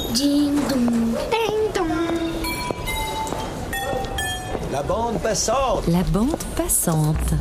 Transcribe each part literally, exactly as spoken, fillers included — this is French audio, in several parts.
Ding dong, ding dong. La bande passante. La bande passante.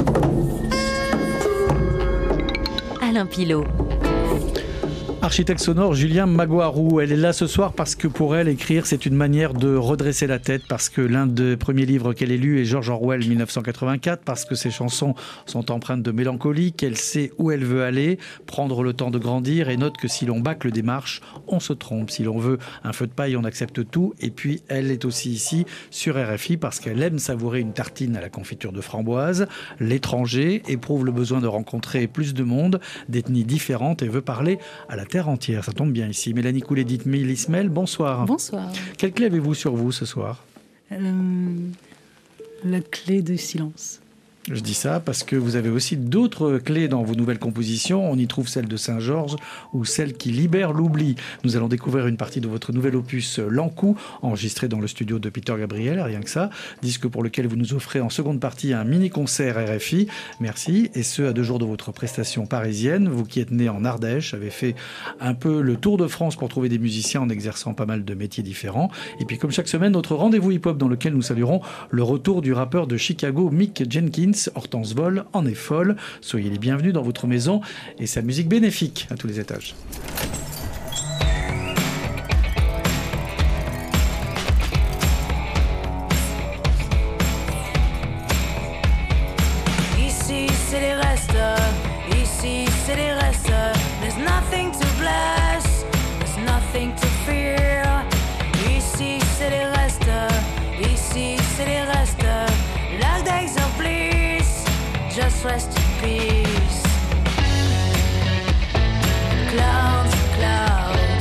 Alain Pilot. Architecte sonore, Julien Magouarou. Elle est là ce soir parce que pour elle, écrire, c'est une manière de redresser la tête, parce que l'un des premiers livres qu'elle ait lu est George Orwell, mille neuf cent quatre-vingt-quatre, parce que ses chansons sont empreintes de mélancolie, qu'elle sait où elle veut aller, prendre le temps de grandir, et note que si l'on bâcle des marches, on se trompe. Si l'on veut un feu de paille, on accepte tout. Et puis, elle est aussi ici sur R F I parce qu'elle aime savourer une tartine à la confiture de framboise, l'étranger, éprouve le besoin de rencontrer plus de monde, d'ethnies différentes, et veut parler à la terre entière. Ça tombe bien ici. Mélanie Coulet, dite Mélismel, bonsoir. Bonsoir. Quelle clé avez-vous sur vous ce soir ? euh, La clé du silence. Je dis ça parce que vous avez aussi d'autres clés dans vos nouvelles compositions. On y trouve celle de Saint-Georges ou celle qui libère l'oubli. Nous allons découvrir une partie de votre nouvel opus L'Encou, enregistré dans le studio de Peter Gabriel, rien que ça. Disque pour lequel vous nous offrez en seconde partie un mini-concert R F I. Merci. Et ce, à deux jours de votre prestation parisienne. Vous qui êtes né en Ardèche, avez fait un peu le tour de France pour trouver des musiciens en exerçant pas mal de métiers différents. Et puis comme chaque semaine, notre rendez-vous hip-hop dans lequel nous saluerons le retour du rappeur de Chicago, Mick Jenkins. Hortense Vol en est folle. Soyez les bienvenus dans votre maison et sa musique bénéfique à tous les étages. Ici c'est les restes, ici c'est les restes. There's nothing to bless, there's nothing to fear. Ici c'est les restes, ici c'est les restes. Last days of bliss, just rest in peace. Clouds, clouds.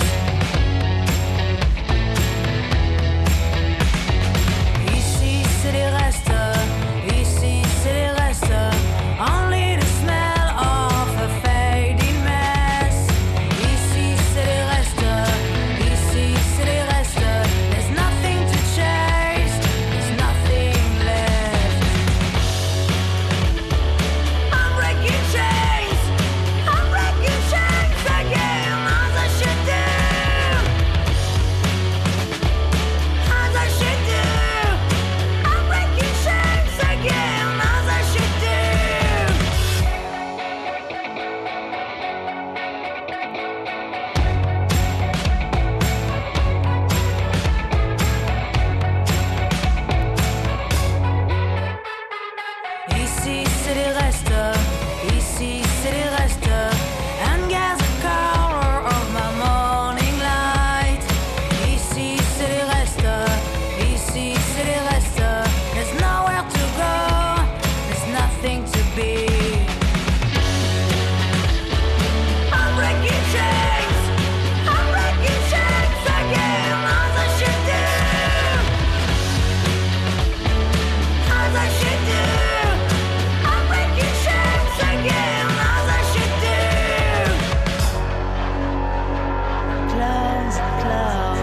Ici c'est les restes, ici c'est les restes. Only the smell of a fading mess. Ici c'est les restes, ici c'est les restes. There's nothing to chase, there's nothing left. I'm breaking chains, I'm breaking chains again, as I should do, as I should do. I'm breaking chains again, as I should do. Ici c'est les restes, ici c'est les restes. And gas the color of my morning light. Ici c'est les restes, ici c'est les restes. There's nowhere to go, there's nothing to be. I'm breaking chains, I'm breaking chains again, as I should do, as I should do. I'm breaking chains again, as I should do. Clouds, clouds.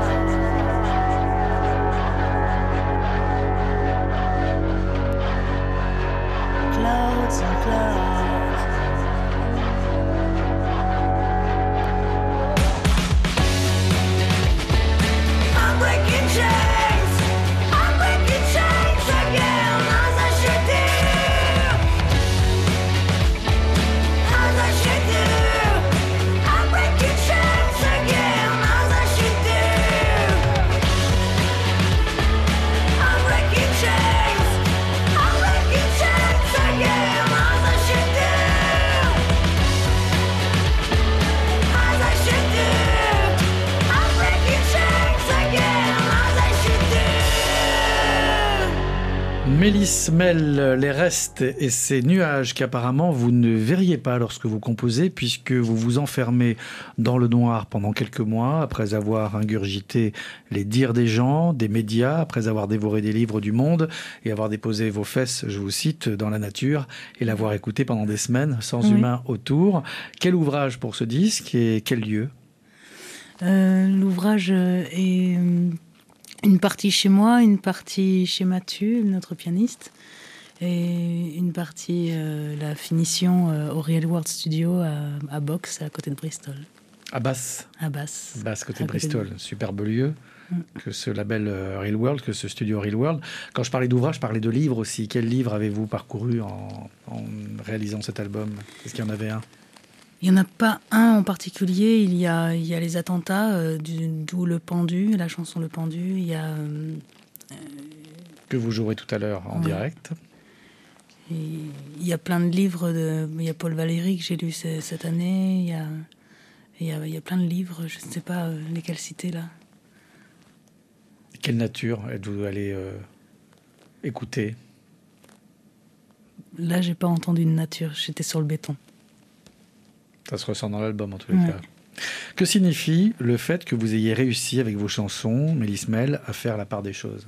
Clouds and clouds. I'm breaking chains, I'm breaking chains again, as I should do, as I should do. I'm breaking chains again, as I should do. I'm breaking chains, I'm breaking chains again, as I should do, as I should do. I'm breaking chains again, as I should do. Mélismel, les restes et ces nuages qu'apparemment vous ne verriez pas lorsque vous composez, puisque vous vous enfermez dans le noir pendant quelques mois, après avoir ingurgité les dires des gens, des médias, après avoir dévoré des livres du monde et avoir déposé vos fesses, je vous cite, dans la nature et l'avoir écouté pendant des semaines sans Oui. humain autour. Quel ouvrage pour ce disque et quel lieu ? Euh, L'ouvrage euh, est euh, une partie chez moi, une partie chez Mathieu, notre pianiste, et une partie, euh, la finition euh, au Real World Studio à, à Box, à côté de Bristol. À Basse. à Basse. Basse, côté À de côté de- Bristol. Superbe lieu. Mm. Que ce label euh, Real World, que ce studio Real World. Quand je parlais d'ouvrage, je parlais de livres aussi. Quel livre avez-vous parcouru en, en réalisant cet album? Est-ce qu'il y en avait un? Il n'y en a pas un en particulier. Il y a, il y a les attentats, euh, du- d'où Le Pendu, la chanson Le Pendu. Il y a, euh, Que vous jouerez tout à l'heure en Ouais. direct. et il y a plein de livres. De, il y a Paul Valéry que j'ai lu ce- cette année. Il y a, il y a, il y a plein de livres. Je ne sais pas euh, lesquels citer là. Quelle nature êtes-vous allé euh, écouter? Là, j'ai pas entendu de nature. J'étais sur le béton. Ça se ressent dans l'album en tous les Ouais. cas. Que signifie le fait que vous ayez réussi avec vos chansons, Mélisse Mel, à faire la part des choses?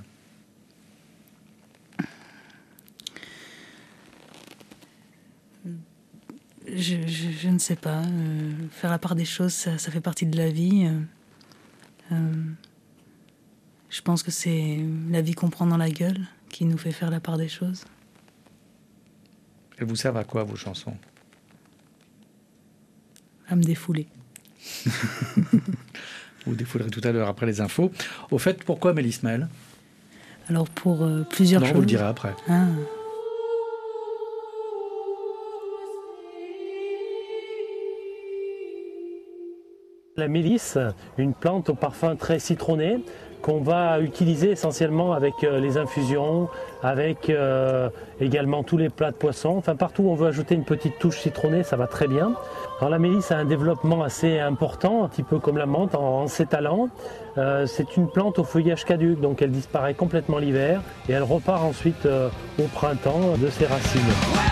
Je, je, je ne sais pas. Euh, faire la part des choses, ça, ça fait partie de la vie. Euh, euh, je pense que c'est la vie qu'on prend dans la gueule qui nous fait faire la part des choses. Elles vous servent à quoi, vos chansons? À me défouler. Vous défoulerez tout à l'heure après les infos. Au fait, pourquoi Mélisse Mel? Alors pour euh, plusieurs Non, choses. vous le direz après. Ah. La mélisse, une plante au parfum très citronné qu'on va utiliser essentiellement avec euh, les infusions, avec euh, également tous les plats de poisson. Enfin, partout où on veut ajouter une petite touche citronnée, ça va très bien. Alors, la mélisse a un développement assez important, un petit peu comme la menthe en, en s'étalant. Euh, c'est une plante au feuillage caduc, donc elle disparaît complètement l'hiver et elle repart ensuite euh, au printemps de ses racines.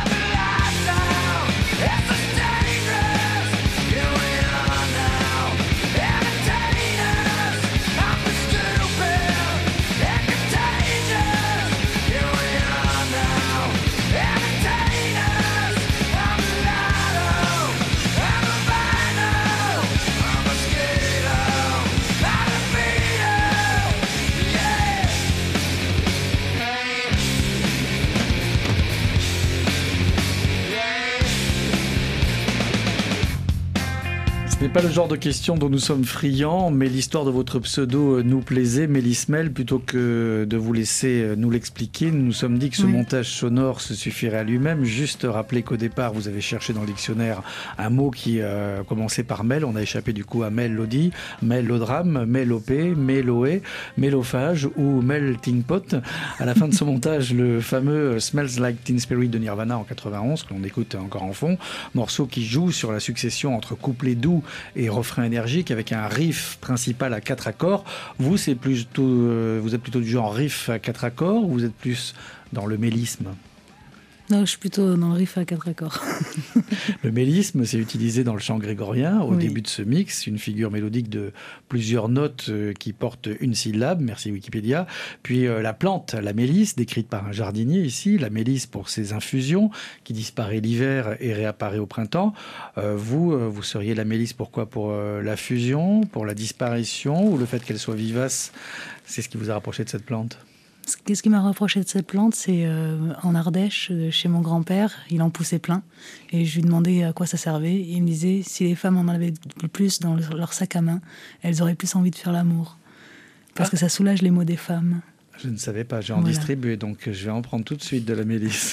Ce n'est pas le genre de question dont nous sommes friands, mais l'histoire de votre pseudo nous plaisait, Mélisse Mel. Plutôt que de vous laisser nous l'expliquer, nous nous sommes dit que ce Oui. montage sonore se suffirait à lui-même. Juste rappeler qu'au départ, vous avez cherché dans le dictionnaire un mot qui euh, commençait par Mel. On a échappé du coup à mélodie, mélodrame, mélopée, méloé, mélophage ou melting pot. À la fin de ce montage, le fameux Smells Like Teen Spirit de Nirvana en quatre-vingt-onze, que l'on écoute encore en fond, morceau qui joue sur la succession entre couplets doux et refrain énergique avec un riff principal à quatre accords. Vous, c'est plutôt, euh, vous êtes plutôt du genre riff à quatre accords ou vous êtes plus dans le mélisme? Non, je suis plutôt dans le riff à quatre accords. Le mélisme, c'est utilisé dans le chant grégorien au Oui. début de ce mix, une figure mélodique de plusieurs notes euh, qui portent une syllabe, merci Wikipédia. Puis euh, la plante, la mélisse, décrite par un jardinier ici, la mélisse pour ses infusions, qui disparaît l'hiver et réapparaît au printemps. Euh, vous, euh, vous seriez la mélisse pourquoi? Pour euh, la fusion, pour la disparition ou le fait qu'elle soit vivace? C'est ce qui vous a rapproché de cette plante? Qu'est-ce qui m'a rapproché de cette plante? C'est euh, en Ardèche, euh, chez mon grand-père, il en poussait plein. Et je lui demandais à quoi ça servait. Et il me disait, si les femmes en avaient le plus dans leur leur sac à main, elles auraient plus envie de faire l'amour. Parce Ah. que ça soulage les maux des femmes. Je ne savais pas, j'ai en Voilà. distribué, donc je vais en prendre tout de suite de la mélisse.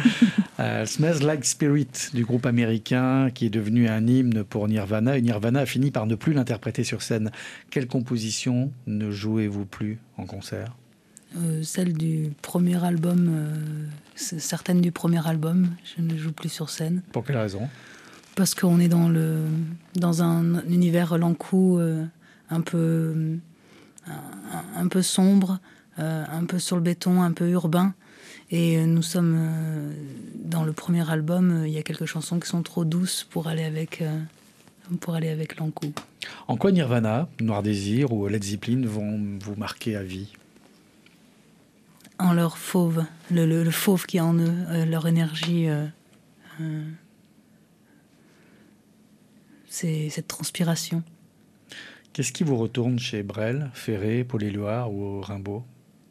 euh, Smells Like Spirit du groupe américain qui est devenu un hymne pour Nirvana. Et Nirvana a fini par ne plus l'interpréter sur scène. Quelle composition ne jouez-vous plus en concert? Euh, celle du premier album, euh, c- certaines du premier album, je ne joue plus sur scène. Pour quelle raison? Parce qu'on est dans, le, dans un univers Lankou euh, un, peu, un, un peu sombre, euh, un peu sur le béton, un peu urbain. Et euh, nous sommes euh, dans le premier album, euh, il y a quelques chansons qui sont trop douces pour aller avec, euh, pour aller avec Lankou. En quoi Nirvana, Noir Désir ou Led Zeppelin vont vous marquer à vie? En leur fauve, le, le, le fauve qui est en eux, euh, leur énergie, euh, euh, c'est cette transpiration. Qu'est-ce qui vous retourne chez Brel, Ferré, Paul Éluard ou Rimbaud?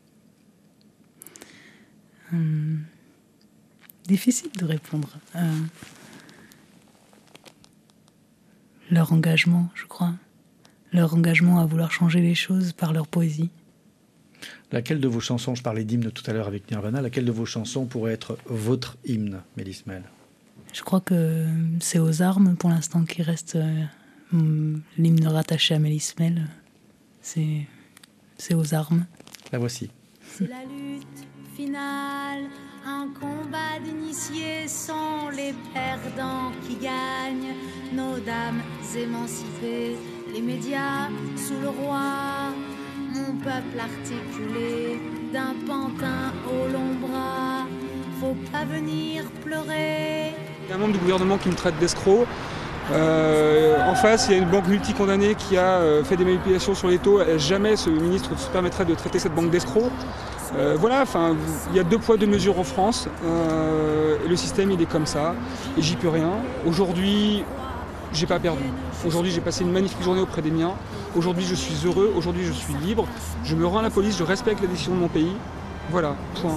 Hum, difficile de répondre. Euh, leur engagement, je crois. Leur engagement à vouloir changer les choses par leur poésie. Laquelle de vos chansons, je parlais d'hymne tout à l'heure avec Nirvana, laquelle de vos chansons pourrait être votre hymne, Mélisse Mel ? Je crois que c'est Aux armes, pour l'instant, qui reste euh, l'hymne rattaché à Mélisse Mel. C'est, c'est Aux armes. La voici. C'est la lutte finale, un combat d'initiés sont les perdants qui gagnent. Nos dames émancipées, les médias sous le roi. Mon peuple articulé, d'un pantin au long bras. Faut pas venir pleurer. Il y a un membre du gouvernement qui me traite d'escroc. Euh, en face, il y a une banque multicondamnée qui a euh, fait des manipulations sur les taux. Jamais ce ministre se permettrait de traiter cette banque d'escrocs. Euh, voilà, enfin, il y a deux poids, deux mesures en France. Euh, et le système, il est comme ça. Et j'y peux rien. Aujourd'hui, j'ai pas perdu. Aujourd'hui, j'ai passé une magnifique journée auprès des miens. Aujourd'hui, je suis heureux. Aujourd'hui, je suis libre. Je me rends à la police. Je respecte la décision de mon pays. Voilà, point.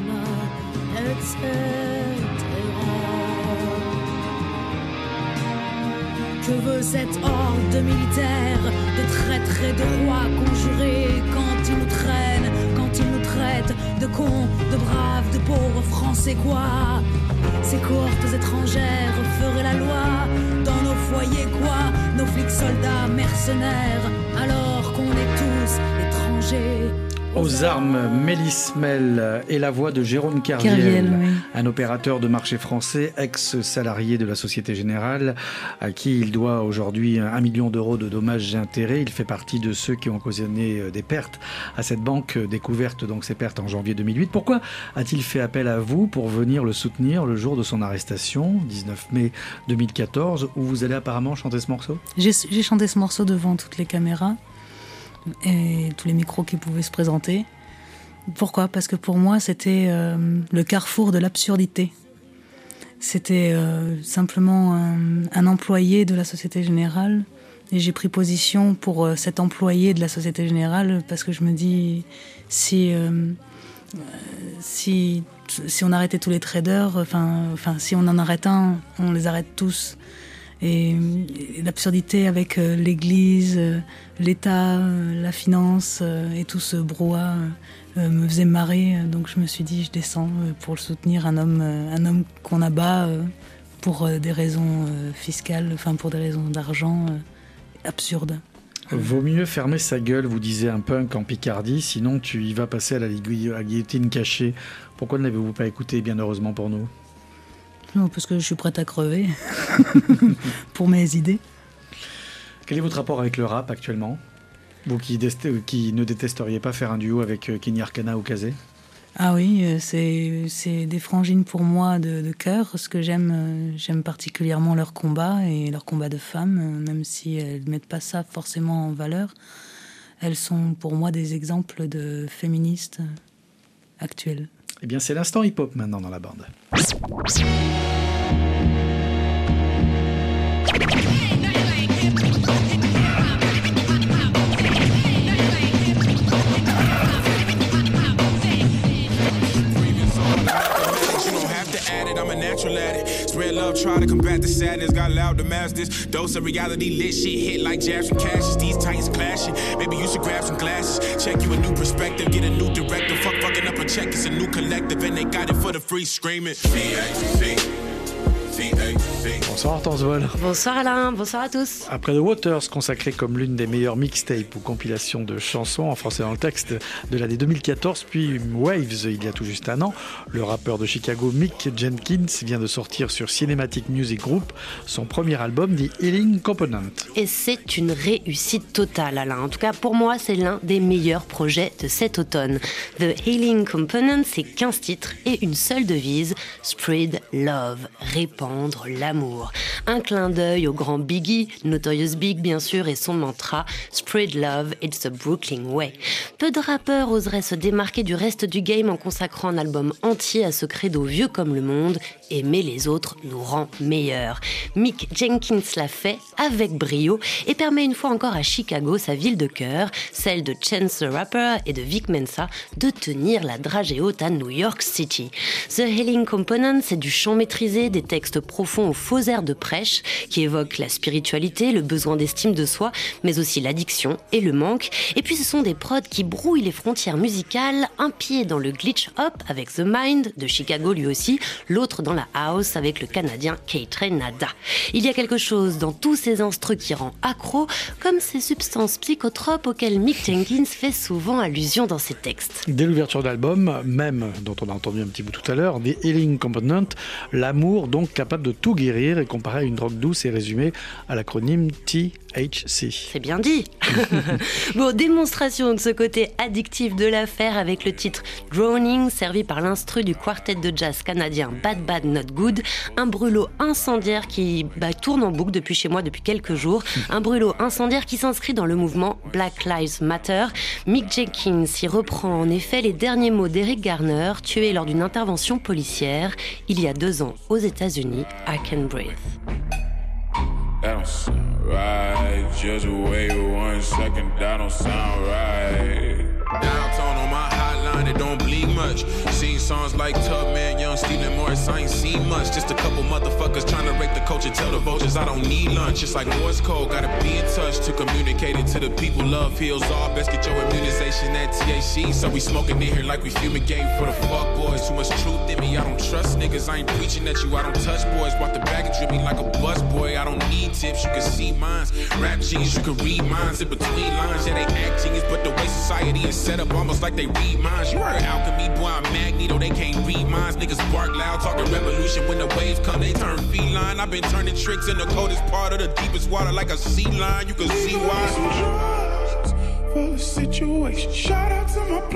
Que veut cette horde de militaires, de traîtres et de rois conjurés quand ils nous traînent, quand ils nous traitent de cons, de braves, de pauvres Français quoi? Ces cohortes étrangères feraient la loi dans nos foyers quoi? Nos flics soldats mercenaires alors qu'on est tous étrangers. Aux armes, Mélisse Mel et la voix de Jérôme Kerviel, Kerviel, oui. Un opérateur de marché français, ex-salarié de la Société Générale, à qui il doit aujourd'hui un million d'euros de dommages et intérêts. Il fait partie de ceux qui ont occasionné des pertes à cette banque, découverte donc ces pertes en janvier deux mille huit. Pourquoi a-t-il fait appel à vous pour venir le soutenir le jour de son arrestation, dix-neuf mai deux mille quatorze, où vous allez apparemment chanter ce morceau ? J'ai, j'ai chanté ce morceau devant toutes les caméras et tous les micros qui pouvaient se présenter. Pourquoi ? Parce que pour moi, c'était euh, le carrefour de l'absurdité. C'était euh, simplement un, un employé de la Société Générale. Et j'ai pris position pour euh, cet employé de la Société Générale parce que je me dis, si, euh, si, si on arrêtait tous les traders, enfin, enfin, si on en arrête un, on les arrête tous. Et, et l'absurdité avec euh, l'Église, euh, l'État, euh, la finance euh, et tout ce brouhaha euh, me faisait marrer. Donc je me suis dit, je descends euh, pour le soutenir, un homme, euh, un homme qu'on abat euh, pour euh, des raisons euh, fiscales, enfin pour des raisons d'argent euh, absurdes. Vaut mieux fermer sa gueule, vous disait un punk en Picardie, sinon tu y vas passer à la guillotine cachée. Pourquoi ne l'avez-vous pas écouté, bien heureusement pour nous ? Non, parce que je suis prête à crever pour mes idées. Quel est votre rapport avec le rap actuellement ? Vous qui, dest- qui ne détesteriez pas faire un duo avec Kenny Arcana ou Kazé ? Ah oui, c'est, c'est des frangines pour moi de, de cœur. Ce que j'aime, j'aime particulièrement leur combat et leur combat de femmes, même si elles ne mettent pas ça forcément en valeur. Elles sont pour moi des exemples de féministes actuelles. Eh bien, c'est l'instant hip-hop maintenant dans la bande. I'm a natural at it. Spread love, try to combat the sadness. Got loud to mask this. Dose of reality, lit shit hit like jabs from cashes. These titans clashing. Maybe you should grab some glasses. Check you a new perspective. Get a new director. Fuck fucking up a check. It's a new collective. And they got it for the free screaming. C A C. Bonsoir Hortense Vol. Bonsoir Alain, bonsoir à tous. Après The Waters, consacré comme l'une des meilleures mixtapes ou compilations de chansons en français dans le texte de l'année deux mille quatorze, puis Waves il y a tout juste un an, le rappeur de Chicago Mick Jenkins vient de sortir sur Cinematic Music Group son premier album, The Healing Component. Et c'est une réussite totale Alain. En tout cas pour moi c'est l'un des meilleurs projets de cet automne. The Healing Component, c'est quinze titres et une seule devise, Spread Love, répandre l'amour. Un clin d'œil au grand Biggie, Notorious Big bien sûr, et son mantra Spread Love, it's the Brooklyn Way. Peu de rappeurs oseraient se démarquer du reste du game en consacrant un album entier à ce credo vieux comme le monde, aimer les autres nous rend meilleurs. Mick Jenkins l'a fait avec brio et permet une fois encore à Chicago, sa ville de cœur, celle de Chance the Rapper et de Vic Mensa, de tenir la dragée haute à New York City. The Healing Component, c'est du chant maîtrisé, des textes profond aux faux airs de prêche qui évoquent la spiritualité, le besoin d'estime de soi, mais aussi l'addiction et le manque. Et puis ce sont des prods qui brouillent les frontières musicales, un pied dans le glitch hop avec The Mind de Chicago lui aussi, l'autre dans la house avec le Canadien K-Train Nada. Il y a quelque chose dans tous ces instrus qui rend accro, comme ces substances psychotropes auxquelles Mick Jenkins fait souvent allusion dans ses textes. Dès l'ouverture d'album, même, dont on a entendu un petit bout tout à l'heure, The Healing Component, l'amour donc capable de tout guérir et comparé à une drogue douce et résumé à l'acronyme T H C. C'est bien dit. Bon, démonstration de ce côté addictif de l'affaire avec le titre Drowning, servi par l'instru du quartet de jazz canadien Bad Bad Not Good, un brûlot incendiaire qui bah, tourne en boucle depuis chez moi depuis quelques jours, un brûlot incendiaire qui s'inscrit dans le mouvement Black Lives Matter. Mick Jenkins y reprend en effet les derniers mots d'Eric Garner, tué lors d'une intervention policière il y a deux ans aux États-Unis. I Can Breathe. That don't sound right. Just wait one second, that don't sound right. Downtown on my hotline, it don't bleed much. Seen songs like Tubman, Young Steven Morris, I ain't seen much. Just a couple motherfuckers trying to rake the culture, tell the vultures I don't need lunch. It's like Morse code, gotta be in touch to communicate it to the people. Love heals all, best get your immunization at T H C. So we smoking in here like we fumigating for the fuck boys. Too much truth in me, I don't trust niggas. I ain't preaching at you, I don't touch boys. Walk the bag and drip me like a bus boy. I don't need tips, you can see mines. Rap genius, you can read minds in between lines. Yeah, they act genius, but the way society is set up almost like they read minds. You heard Alchemy, boy, I'm Magneto, they can't read minds. Niggas bark loud, talking revolution. When the waves come, they turn feline. I've been turning tricks in the coldest part of the deepest water like a sea lion. You can see why. Some drugs for the situation. Shout out to my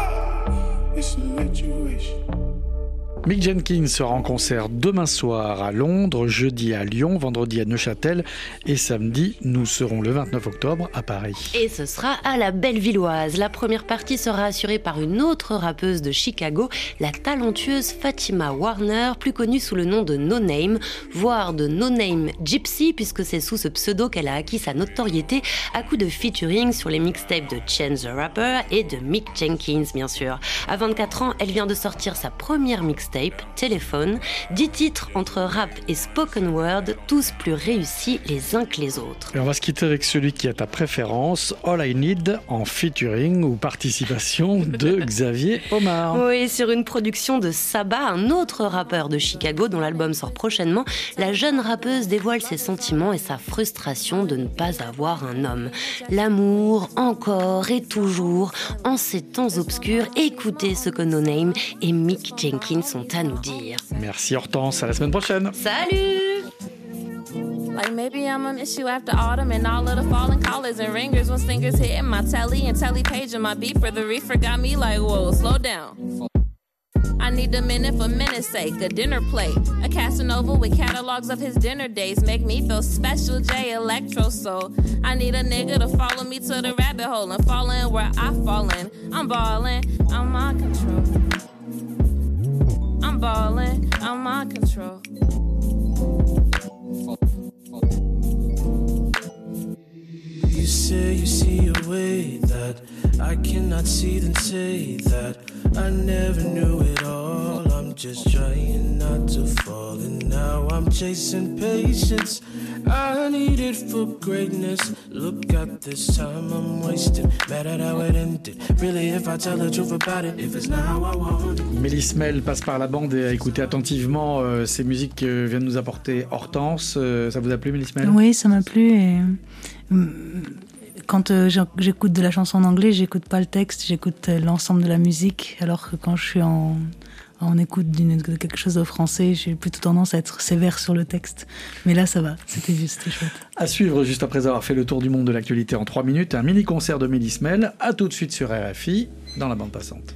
blood. It's a situation. Mick Jenkins sera en concert demain soir à Londres, jeudi à Lyon, vendredi à Neuchâtel et samedi, nous serons le vingt-neuf octobre à Paris. Et ce sera à la Bellevilloise. La première partie sera assurée par une autre rappeuse de Chicago, la talentueuse Fatima Warner, plus connue sous le nom de No Name, voire de No Name Gypsy, puisque c'est sous ce pseudo qu'elle a acquis sa notoriété à coups de featuring sur les mixtapes de Chance the Rapper et de Mick Jenkins, bien sûr. À vingt-quatre ans, elle vient de sortir sa première mixtape, Téléphone, dix titres entre rap et spoken word, tous plus réussis les uns que les autres. Et on va se quitter avec celui qui a ta préférence, All I Need, en featuring ou participation de Xavier Omar. Oui, sur une production de Saba, un autre rappeur de Chicago dont l'album sort prochainement, la jeune rappeuse dévoile ses sentiments et sa frustration de ne pas avoir un homme. L'amour, encore et toujours, en ces temps obscurs, écoutez ce que No Name et Mick Jenkins sont à nous dire. Merci Hortense, à la semaine prochaine. Salut! Like maybe I'ma miss you after autumn and all of the falling collars and ringers when stingers hitting my telly and telly page and my beeper. The reefer got me like, whoa, slow down. I need a minute for minute's sake, a dinner plate. A Casanova with catalogs of his dinner days make me feel special, J Electro Soul. I need a nigga to follow me to the rabbit hole and fall in where I fall in. I'm ballin', I'm on control. I'm ballin', I'm on control. You say you see a way that I cannot see, then say that I never knew it all. I'm just trying not to fall, and now I'm chasing patience. I need it for greatness. Look at this time I'm wasting. Mad at how it ended. Really, if I tell the truth about it, if it's not how I want it. Mélis Mel passe par la bande et a écouté attentivement euh, ces musiques que vient de nous apporter Hortense. Euh, ça vous a plu, Mélis Mel ? Oui, ça m'a plu. Et quand euh, j'écoute de la chanson en anglais, j'écoute pas le texte, j'écoute l'ensemble de la musique. Alors que quand je suis en, en écoute d'une, de quelque chose au français, j'ai plutôt tendance à être sévère sur le texte. Mais là, ça va, c'était juste, c'était chouette. À suivre, juste après avoir fait le tour du monde de l'actualité en trois minutes, un mini-concert de Mélis Mel. À tout de suite sur R F I, dans la bande passante.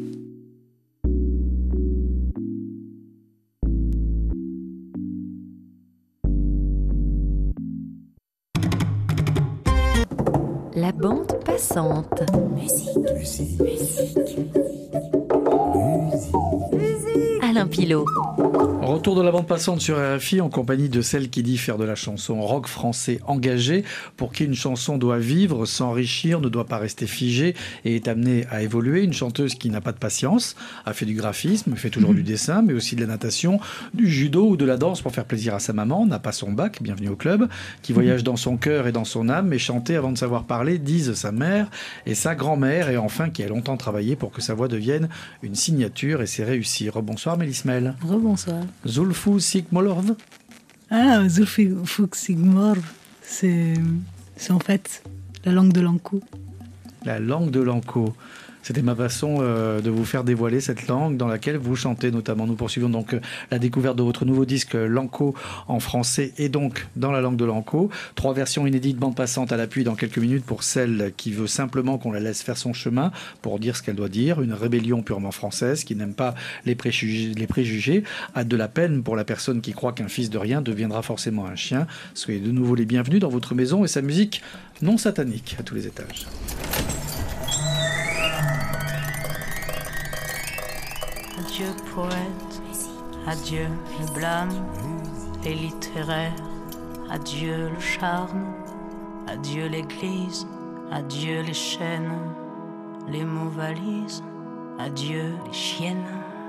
La bande passante. Musique. Musique. Musique. Musique. Alain Pilot. Retour de la bande passante sur R F I en compagnie de celle qui dit faire de la chanson rock français engagé, pour qui une chanson doit vivre, s'enrichir, ne doit pas rester figée et est amenée à évoluer. Une chanteuse qui n'a pas de patience, a fait du graphisme, fait toujours du dessin, mais aussi de la natation, du judo ou de la danse pour faire plaisir à sa maman, n'a pas son bac, bienvenue au club, qui voyage dans son cœur et dans son âme, mais chanter avant de savoir parler, disent sa mère et sa grand-mère, et enfin qui a longtemps travaillé pour que sa voix devienne une signature, et c'est réussi. Rebonsoir Mélisse Mel. Rebonsoir. Zulfou Sigmolorv. Ah, Zulfou Sigmolorv, c'est, c'est en fait la langue de l'Ankou. La langue de l'Ankou. C'était ma façon euh, de vous faire dévoiler cette langue dans laquelle vous chantez notamment. Nous poursuivons donc euh, la découverte de votre nouveau disque euh, Lanko en français et donc dans la langue de l'Ankou. Trois versions inédites, bande passante à l'appui dans quelques minutes pour celle qui veut simplement qu'on la laisse faire son chemin pour dire ce qu'elle doit dire. Une rébellion purement française qui n'aime pas les préjugés, les préjugés, a de la peine pour la personne qui croit qu'un fils de rien deviendra forcément un chien. Soyez de nouveau les bienvenus dans votre maison et sa musique non satanique à tous les étages. Adieu poète, adieu le blâme, les littéraires, adieu le charme, adieu l'église, adieu les chaînes, les mots valises, adieu les chiennes.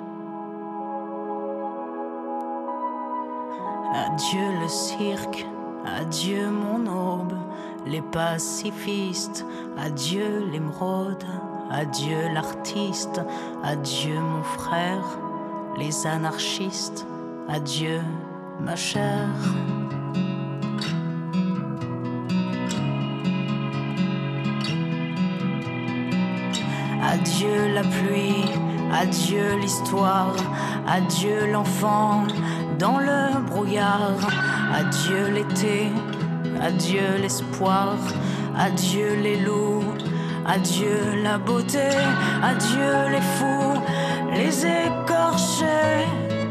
Adieu le cirque, adieu mon aube, les pacifistes, adieu l'émeraude. Adieu l'artiste, adieu mon frère, les anarchistes, adieu ma chère. Adieu la pluie, adieu l'histoire, adieu l'enfant dans le brouillard, adieu l'été, adieu l'espoir, adieu les loups. Adieu la beauté, adieu les fous, les écorchés.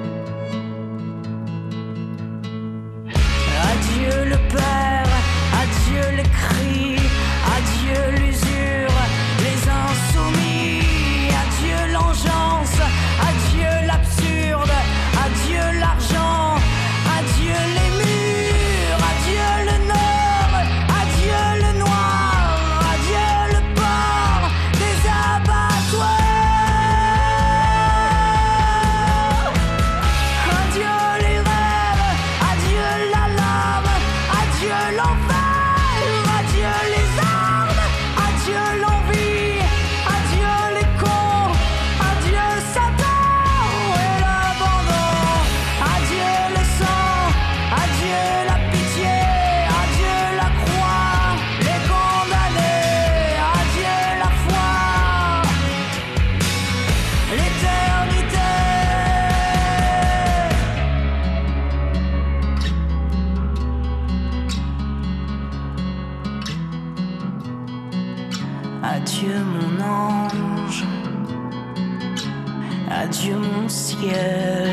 Adieu le père, adieu les cris, adieu l'usure, les insoumis. Adieu l'engeance, adieu l'absurde, adieu l'argent, adieu les murs, adieu le nord, adieu le noir. Adieu mon ange, adieu mon ciel,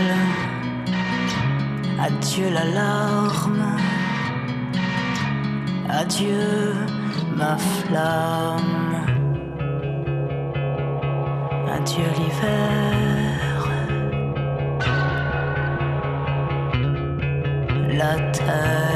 adieu la larme, adieu ma flamme, adieu l'hiver, la terre.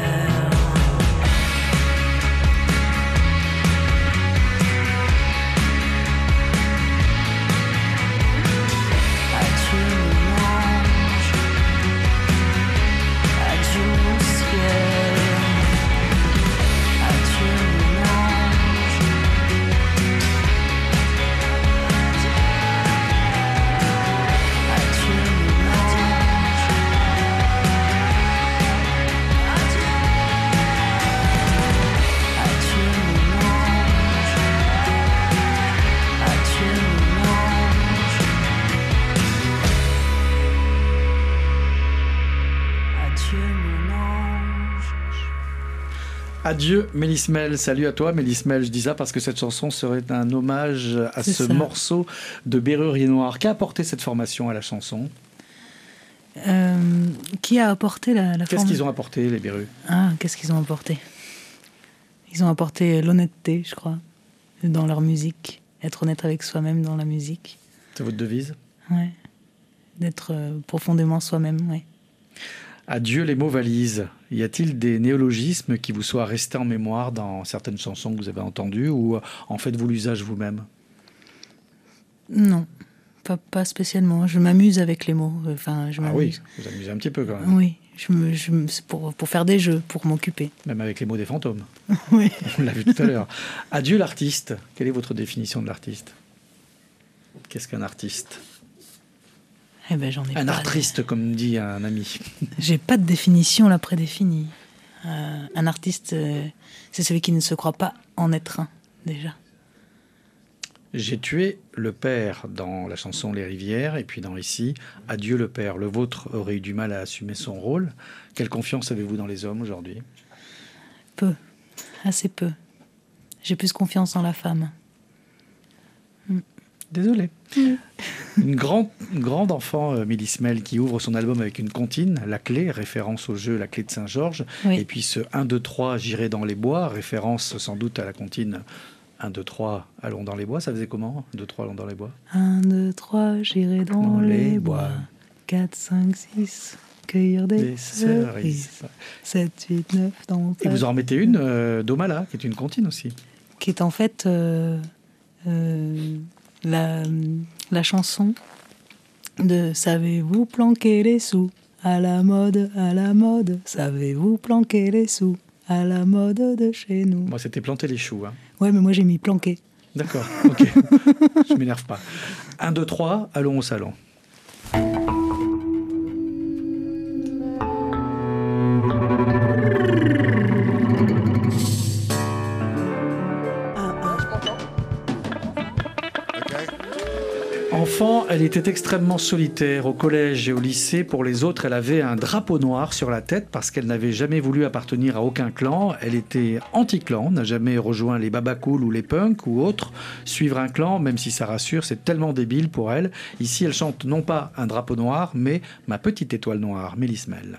Adieu Mélisse Mel, salut à toi Mélisse Mel, je dis ça parce que cette chanson serait un hommage à C'est ce ça. morceau de Bérurier Noir. Qu'a apporté cette formation à la chanson ? Euh, qui a apporté la, la Qu'est-ce forme qu'ils ont apporté les Bérus ? Ah, qu'est-ce qu'ils ont apporté ? Ils ont apporté l'honnêteté, je crois, dans leur musique. Être honnête avec soi-même dans la musique. C'est votre devise ? Ouais. d'être euh, profondément soi-même, oui. Adieu les mots valises. Y a-t-il des néologismes qui vous soient restés en mémoire dans certaines chansons que vous avez entendues ou en faites-vous l'usage vous-même? Non, pas, pas spécialement. Je m'amuse avec les mots. Enfin, je ah m'amuse. oui, vous amusez un petit peu quand même. Oui, je me, je me, c'est pour, pour faire des jeux, pour m'occuper. Même avec les mots des fantômes. Oui. On l'a vu tout à l'heure. Adieu l'artiste. Quelle est votre définition de l'artiste? Qu'est-ce qu'un artiste? Eh ben, j'en ai un pas artiste, de... comme dit un ami. J'ai pas de définition là prédéfinie. Euh, un artiste, euh, c'est celui qui ne se croit pas en être un, déjà. J'ai tué le père dans la chanson Les Rivières, et puis dans Ici, Adieu le père. Le vôtre aurait eu du mal à assumer son rôle. Quelle confiance avez-vous dans les hommes aujourd'hui? Peu, assez peu. J'ai plus confiance en la femme. Mm. Désolé. Mm. Une, grande, une grande enfant, euh, Mélismel, qui ouvre son album avec une comptine, La Clé, référence au jeu La Clé de Saint-Georges, oui. Et puis ce un, deux, trois, J'irai dans les bois, référence sans doute à la comptine un, deux, trois, Allons dans les bois. Ça faisait comment? un, deux, trois, Allons dans les bois. un, deux, trois, J'irai dans, dans les, les bois. quatre, cinq, six, cueillir des, des cerises. sept, huit, neuf, dans mon Et vous en remettez une, euh, d'Omala, qui est une comptine aussi. Qui est en fait... Euh, euh, La, la chanson de « Savez-vous planquer les sous à la mode, à la mode, savez-vous planquer les sous à la mode de chez nous ?» Moi, c'était planter les choux. Hein. Ouais, mais moi, j'ai mis planquer. D'accord, ok. Je m'énerve pas. un, deux, trois, allons au salon. Enfant, elle était extrêmement solitaire. Au collège et au lycée, pour les autres, elle avait un drapeau noir sur la tête parce qu'elle n'avait jamais voulu appartenir à aucun clan. Elle était anti-clan, n'a jamais rejoint les babacools ou les punks ou autres. Suivre un clan, même si ça rassure, c'est tellement débile pour elle. Ici, elle chante non pas un drapeau noir, mais Ma petite étoile noire, Mélismel.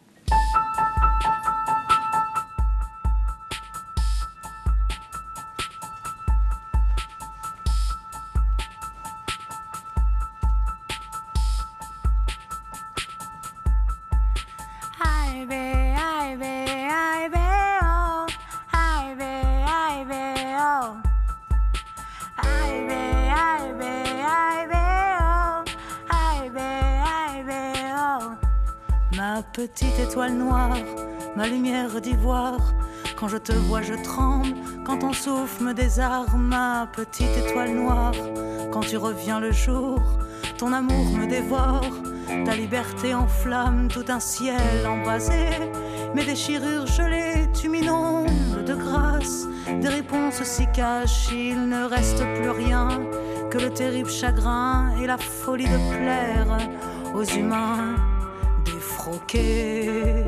Petite étoile noire, ma lumière d'ivoire. Quand je te vois, je tremble. Quand ton souffle me désarme, ma petite étoile noire. Quand tu reviens le jour, ton amour me dévore. Ta liberté enflamme tout un ciel embrasé. Mes déchirures gelées, tu m'inondes de grâce. Des réponses s'y cachent, il ne reste plus rien que le terrible chagrin et la folie de plaire aux humains. Défroqué.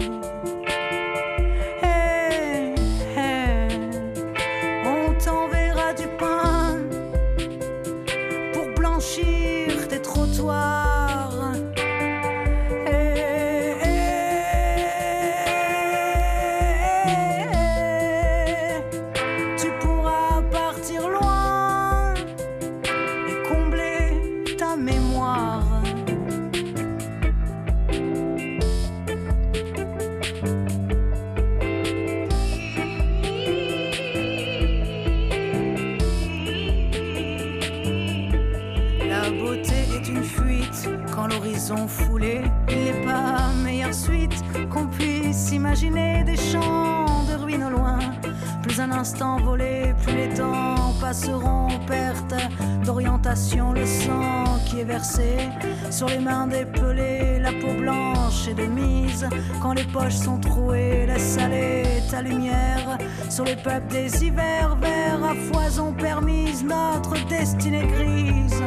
Hey, hey, on t'enverra du pain pour blanchir tes trottoirs. Hey, hey, hey, tu pourras partir loin et combler ta mémoire. Foulé, il n'est pas meilleure suite qu'on puisse imaginer des champs de ruines au loin. Plus un instant volé, plus les temps passeront. Perte d'orientation, le sang qui est versé sur les mains des pelés, la peau blanche et de mise. Quand les poches sont trouées, laisse aller ta lumière sur les peuples des hivers verts à foison permise, notre destinée grise.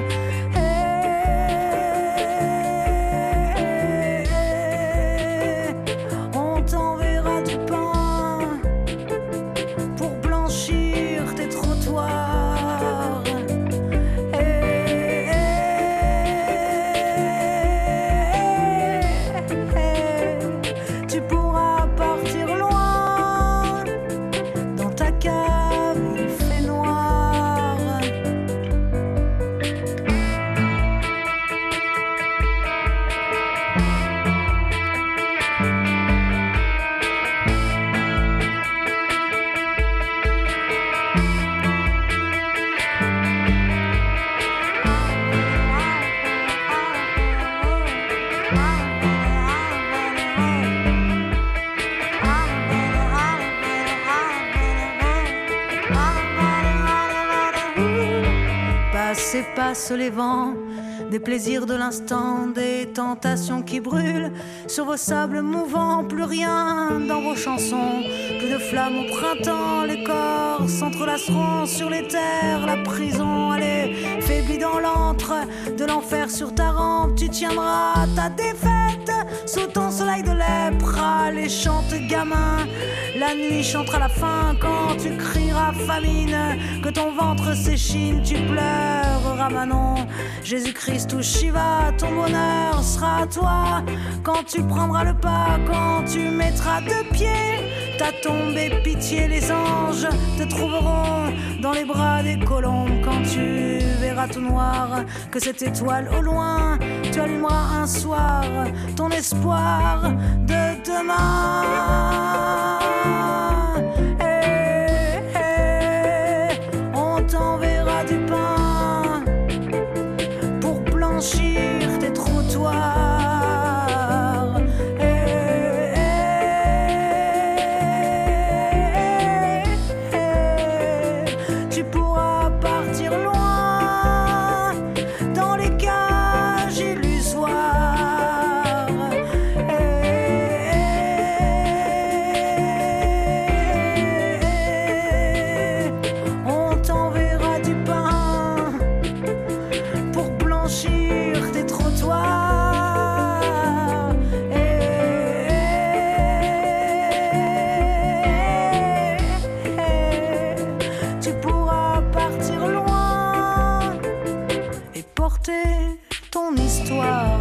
laissez passer les vents, des plaisirs de l'instant, des tentations qui brûlent sur vos sables mouvants. Plus rien dans vos chansons, plus de flammes au printemps. Les corps s'entrelaceront sur les terres. La prison, elle est faiblie dans l'antre de l'enfer sur ta rampe. Tu tiendras ta défaite sous ton soleil de lèpre. Les chantes gamins, la nuit chantera la fin quand tu crieras famine, que ton ventre s'échine, tu pleureras Manon. Jésus-Christ ou Shiva, ton bonheur sera à toi quand tu prendras le pas, quand tu mettras deux pieds ta tombe et pitié. Les anges te trouveront dans les bras des colombes quand tu verras tout noir, que cette étoile au loin tu allumeras un soir ton espoir de demain. Hey, hey, on t'enverra du pain pour blanchir tes trottoirs. Hey, hey, hey, tu pourras partir loin dans les cages illusoires. Ton histoire.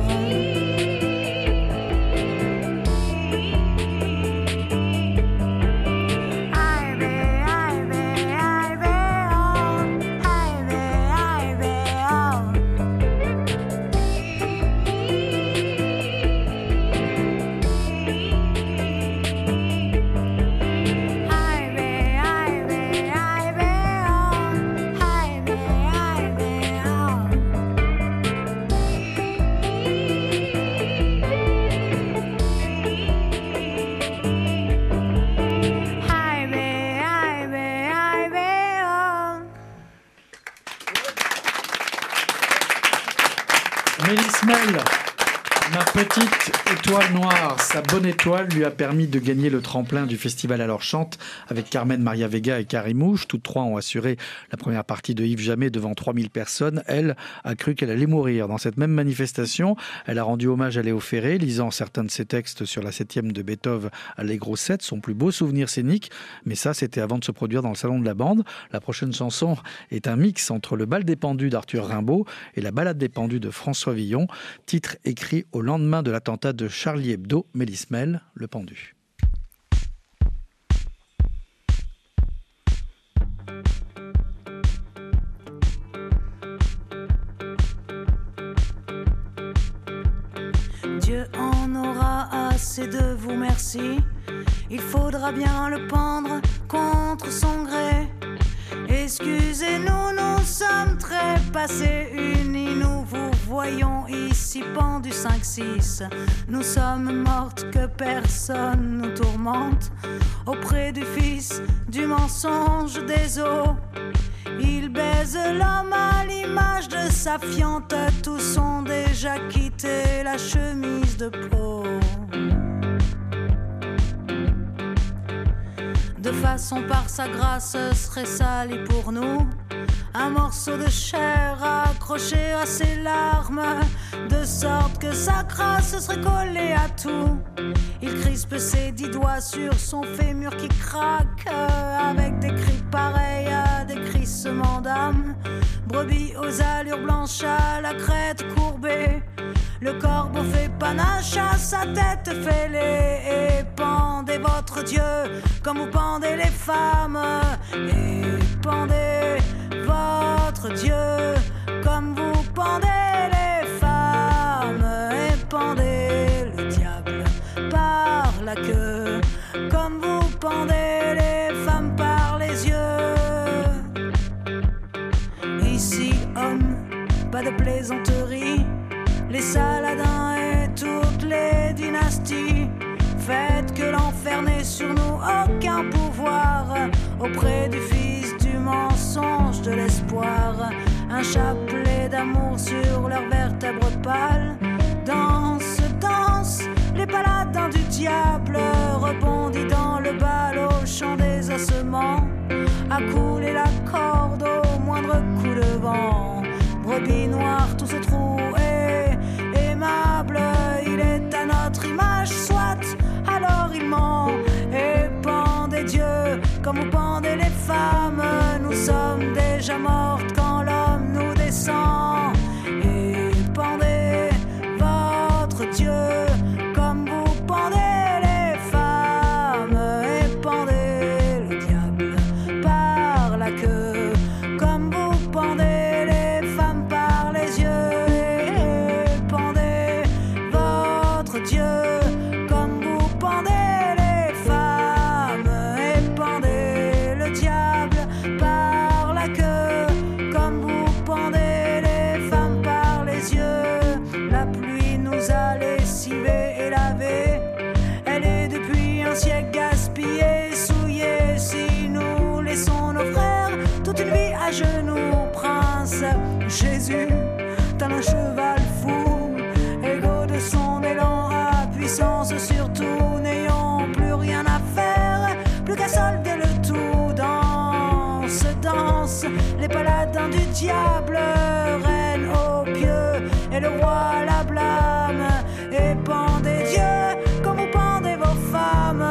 Mélismel, ma petite étoile noire, sa bonne étoile lui a permis de gagner le tremplin du festival Alors Chante avec Carmen Maria Vega et Carrie Mouche. Toutes trois ont assuré la première partie de Yves Jamais devant trois mille personnes. Elle a cru qu'elle allait mourir. Dans cette même manifestation, elle a rendu hommage à Léo Ferré, lisant certains de ses textes sur la septième de Beethoven, Allegro sept, son plus beau souvenir scénique. Mais ça, c'était avant de se produire dans le salon de la bande. La prochaine chanson est un mix entre le bal des pendus d'Arthur Rimbaud et la balade des pendus de François Villon, titre écrit au lendemain de l'attentat de Charlie Hebdo. Mélismel, le pendu. Dieu en aura assez de vous, merci. Il faudra bien le pendre contre son gré. Excusez-nous, nous sommes très passés unis. Nous vous voyons ici pendus cinq six. Nous sommes mortes que personne nous tourmente. Auprès du fils du mensonge des eaux, il baise l'homme à l'image de sa fiente. Tous ont déjà quitté la chemise de peau. De façon par sa grâce serait sali pour nous un morceau de chair accroché à ses larmes, de sorte que sa crasse serait collée à tout. Il crispe ses dix doigts sur son fémur qui craque, avec des cris pareils à des crissements d'âme. Brebis aux allures blanches à la crête courbée, le corbeau fait panache à sa tête fêlée. Et pendez votre Dieu comme vous pendez les femmes. Et pendez votre Dieu comme vous pendez les femmes. Et pendez le diable par la queue comme vous pendez les femmes par les yeux. Ici, homme, pas de plaisanterie. Les Saladins et toutes les dynasties, faites que l'enfer n'ait sur nous aucun pouvoir. Auprès du fils du mensonge, de l'espoir, un chapelet à couler la corde au moindre coup de vent. Brebis noire, tout ce trou est aimable, il est à notre image, soit, alors il ment. Et pendez Dieu, comme vous pendez les femmes, nous sommes déjà mortes quand l'homme nous descend. Et pendez votre Dieu, comme vous pendez les femmes, et pendez le diable par la queue, comme vous pendez les femmes par les yeux. Et pendez votre Dieu, comme vous pendez les femmes, et pendez le diable par la queue, comme vous pendez les femmes par les yeux. La pluie nous a lessivés et lavés, elle est depuis un siècle gaspillée, souillée. Si nous laissons nos frères toute une vie à genoux, prince Jésus, tel un cheval fou, égaux de son élan à puissance, surtout n'ayant plus rien à faire, plus qu'à solder le tout. Danse, danse, les paladins du diable, reine au pieu, et le roi la blâme. Et pendez Dieu, comme vous pendez vos femmes.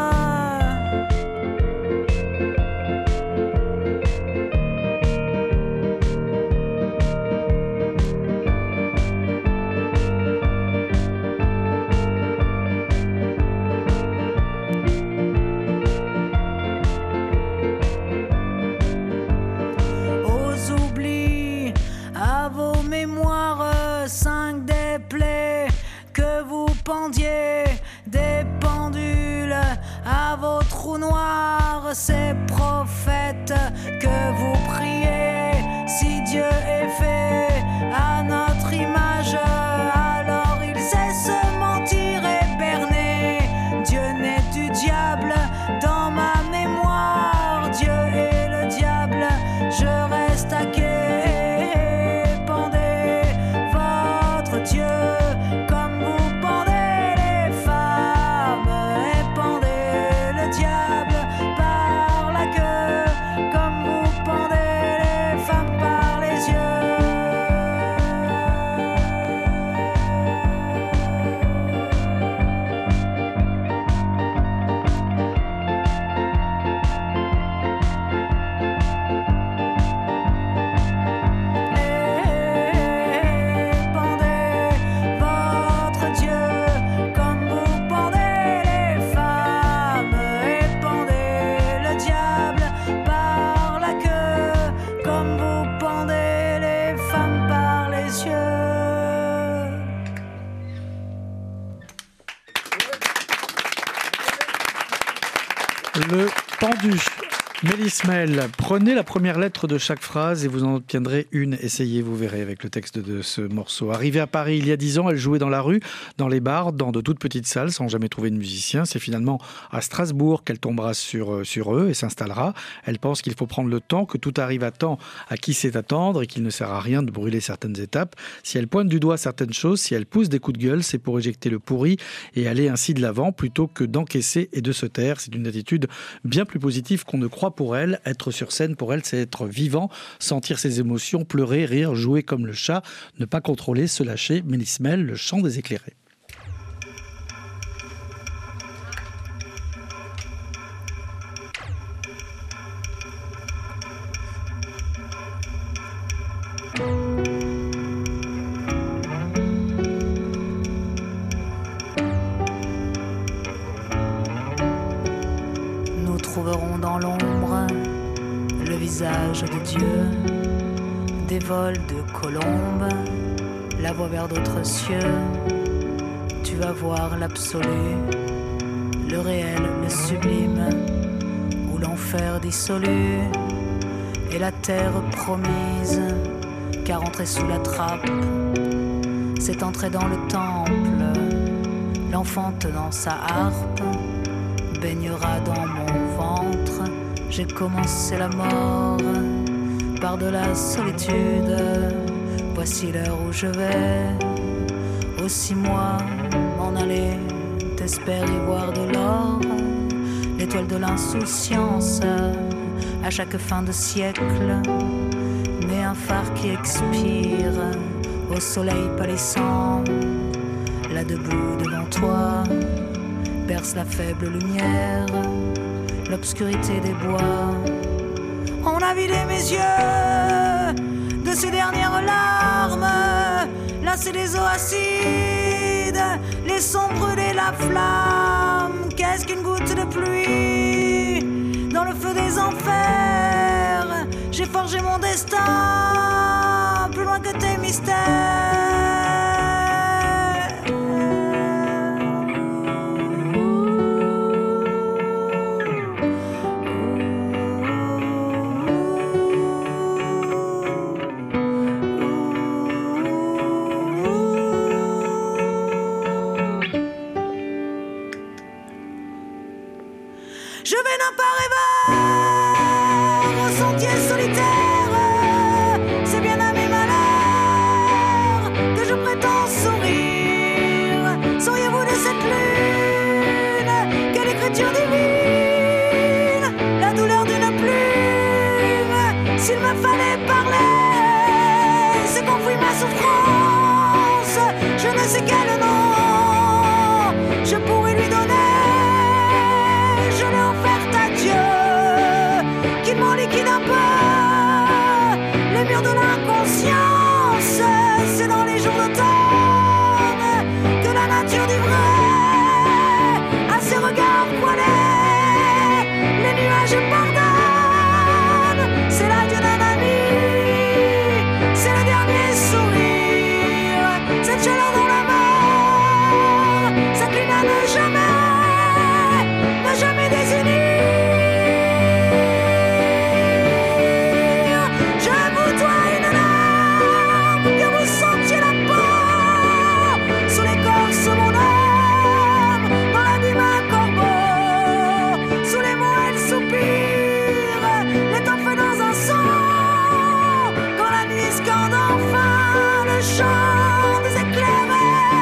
Aux oublis, à vos mémoires, cinq des plaies que vous pendiez, des pendules à vos trous noirs, ces prophètes que vous priez. Si Dieu est fait à notre image, alors il sait se mentir et berner. Dieu n'est du diable dans ma mémoire, Dieu est le diable, je reste à quai. Pendez votre Dieu, comme vous pendez les femmes, et pendez le diable par la queue, comme vous pendez les femmes par les yeux. Le pendu. Mélismel, prenez la première lettre de chaque phrase et vous en obtiendrez une. Essayez, vous verrez avec le texte de ce morceau. Arrivée à Paris il y a dix ans, elle jouait dans la rue, dans les bars, dans de toutes petites salles sans jamais trouver de musicien. C'est finalement à Strasbourg qu'elle tombera sur, sur eux et s'installera. Elle pense qu'il faut prendre le temps, que tout arrive à temps à qui sait attendre et qu'il ne sert à rien de brûler certaines étapes. Si elle pointe du doigt certaines choses, si elle pousse des coups de gueule, c'est pour éjecter le pourri et aller ainsi de l'avant plutôt que d'encaisser et de se taire. C'est une attitude bien plus positive qu'on ne croit pour elle. Être sur scène, pour elle, c'est être vivant, sentir ses émotions, pleurer, rire, jouer comme le chat, ne pas contrôler, se lâcher. Mélismel, le chant des éclairés. Nous trouverons dans l'ombre le visage de Dieu, des vols de colombes, la voie vers d'autres cieux. Tu vas voir l'absolu, le réel, le sublime, où l'enfer dissolu et la terre promise. Car entrer sous la trappe, c'est entrer dans le temple. L'enfant tenant sa harpe baignera dans mon ventre. J'ai commencé la mort par de la solitude. Voici l'heure où je vais aussi moi m'en aller. T'espères y voir de l'or, l'étoile de l'insouciance, à chaque fin de siècle, mais un phare qui expire au soleil pâlissant, là debout devant toi, perce la faible lumière, l'obscurité des bois. On a vidé mes yeux de ces dernières larmes, lassé des eaux acides, les sons brûlés, la flamme. Qu'est-ce qu'une goutte de pluie dans le feu des enfers? J'ai forgé mon destin plus loin que tes mystères. Je vais d'un pas rêveur au sentier solitaire. C'est bien à mes malheurs que je prétends sourire. Sauriez-vous de cette lune quelle écriture divine, la douleur d'une plume? S'il me fallait parler, c'est qu'enfouit ma souffrance. Je ne sais quel nom je pourrais lui donner. Je l'ai offerte à Dieu, qu'il m'en liquide un peu les murs de l'inconscience. C'est dans les jours d'automne que la nature dit vrai à ses regards voilés. Les nuages pardonnent, c'est l'adieu d'un ami, c'est le dernier sourire, cette chaleur dans la mort, cette lune à ne jamais, ne jamais désunir. Je vous dois une larme, que vous sentiez la peau sous l'écorce mon âme, dans l'abîme un corbeau, sous les mots elle soupire, l'étoffe dans un son, quand la nuit scande enfin le chant des éclairés.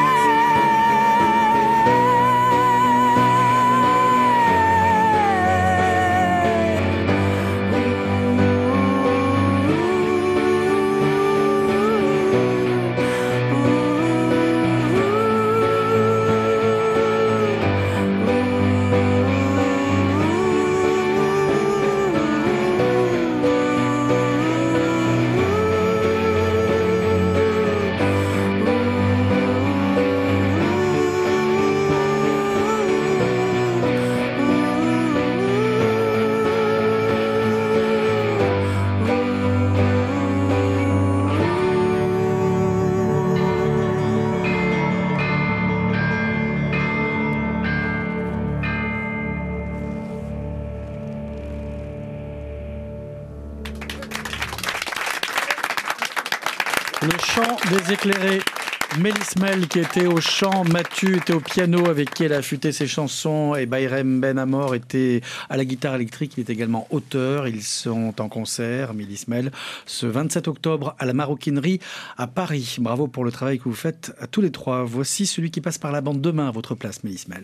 Le chant des éclairés. Mélis Mel qui était au chant, Mathieu était au piano avec qui elle a affûté ses chansons et Bayrem Ben Amor était à la guitare électrique, il est également auteur. Ils sont en concert, Mélis Mel, ce vingt-sept octobre à la Maroquinerie à Paris. Bravo pour le travail que vous faites à tous les trois. Voici celui qui passe par la bande demain à votre place, Mélis Mel.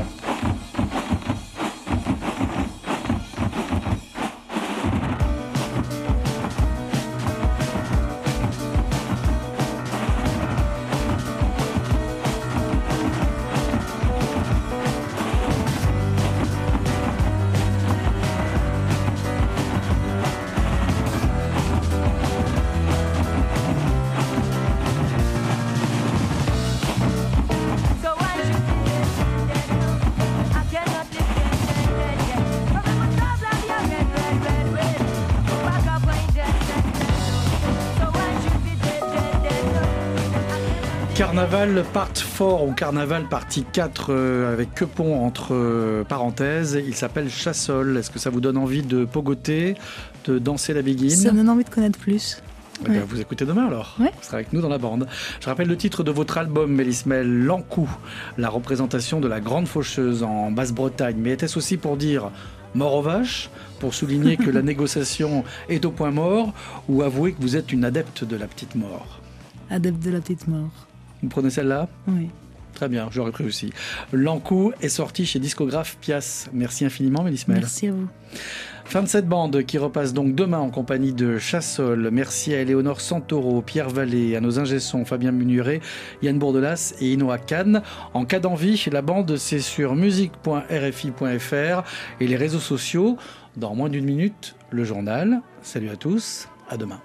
Carnaval part quatre ou Carnaval partie quatre euh, avec que pont entre euh, parenthèses. Il s'appelle Chassol. Est-ce que ça vous donne envie de pogoter, de danser la biguine? Ça me donne envie de connaître plus. Eh bien, ouais. Vous écoutez demain alors, ouais. Vous serez avec nous dans la bande. Je rappelle le titre de votre album, Mélis Mel, L'Ancou, la représentation de la grande faucheuse en Basse-Bretagne. Mais était-ce aussi pour dire mort aux vaches, pour souligner que la négociation est au point mort, ou avouer que vous êtes une adepte de la petite mort? Adepte de la petite mort. Vous prenez celle-là? Oui. Très bien, j'aurais pris aussi. L'Ankou est sorti chez Discographe Pias. Merci infiniment, Mélismel. Merci à vous. Fin de cette bande qui repasse donc demain en compagnie de Chassol. Merci à Éléonore Santoro, Pierre Vallée, à nos ingé-sons Fabien Munuret, Yann Bourdelas et Inoa Khan. En cas d'envie, la bande c'est sur musique point r f i point f r et les réseaux sociaux. Dans moins d'une minute, le journal. Salut à tous, à demain.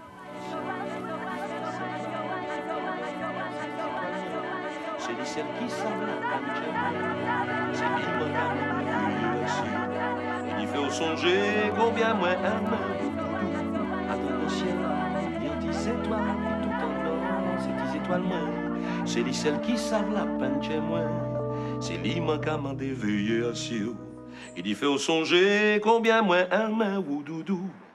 Celle qui semble c'est libre il fait au songer combien moins un attends au ciel il y a dix étoiles tout en or c'est dix étoiles moins c'est celle qui savent la peine chez moi c'est libre qu'à m'en déveiller à ciel il fait au songer combien moins un ou doudou